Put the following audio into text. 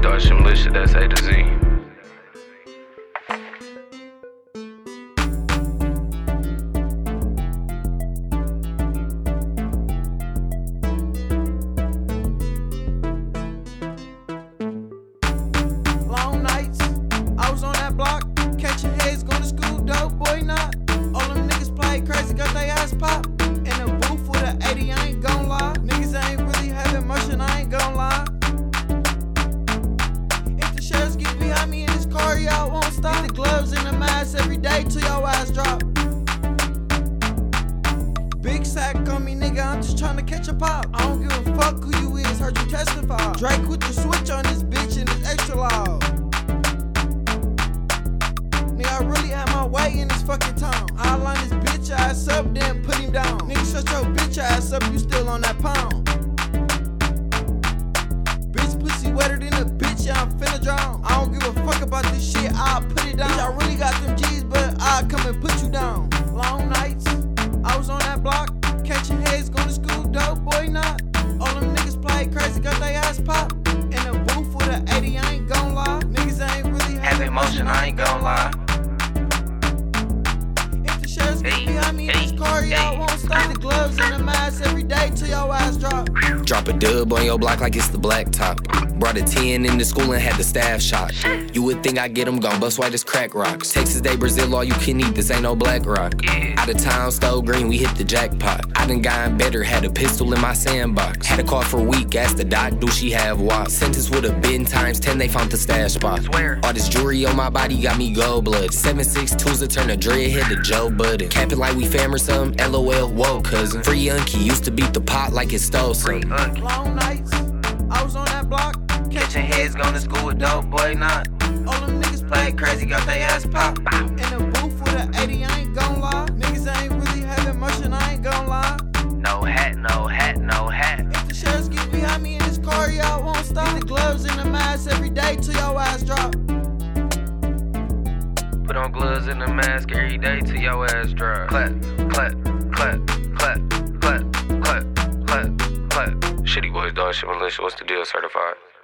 doing some militia, that's A to Z. Long nights, I was on that block, catching heads, going to school, dope boy not. All them niggas play crazy, got they ass pop. In a booth with a 80, I ain't gon' lie. Niggas ain't really having motion, I ain't gon' lie. If the sheriffs get behind me in this car, y'all won't stop. Get the gloves and the mask every day till your ass drop. Big sack on me, nigga, I'm just tryna catch a pop. I don't give a fuck who you is, heard you testify. Drake with the switch on this bitch and it's extra loud. Nigga, I really had my way in this fucking town. I line this bitch ass up, then put him down. Nigga, shut your bitch ass up, you still on that pound. Bitch pussy wetter than a bitch, yeah, I'm finna drown. I don't give a fuck about this shit, I'll put it down. Bitch, I really got them G's, but I'll come and put you down. Long nights, I was on that block, catching heads, going to school, dope boy not. All them niggas play crazy, got they ass pop. In a booth with a 80, I ain't gon' lie. Niggas ain't really having motion, I ain't gon' lie. If the sheriffs get behind me in this car, y'all won't stop. The gloves and the mask every day till your ass drop. Drop a dub on your block like it's the black top. Brought a 10 into school and had the staff shot. You would think I get them gone, bust white as crack rocks. Texas Day, Brazil, all you can eat, this ain't no black rock. Out of town, stole green, we hit the jackpot. I done gotten better, had a pistol in my sandbox. Had a call for a week, asked the doc, do she have what? Sentence would have been times 10, they found the stash spot. All this jewelry on my body got me gold blood. 7.62s to turn a dreadhead to Joe Budden. Capping like we fam or something, LOL, whoa cousin. Free Unky, used to beat the pot like it stole something. Long nights, I was on that block, catching heads, going to school with dope boy not. All them niggas play crazy, got they ass pop. In a booth with a 80, I ain't gon' lie. Niggas ain't really having motion, I ain't gon' lie. No hat, no hat, no hat. If the sheriffs get behind me in this car, y'all won't stop. Get the gloves and the mask every day till your ass drop. Put on gloves and a mask every day till your ass drop. Clap, clap, clap, clap, clap, clap, clap, clap. Shitty boys doing shit militia, what's the deal, certified?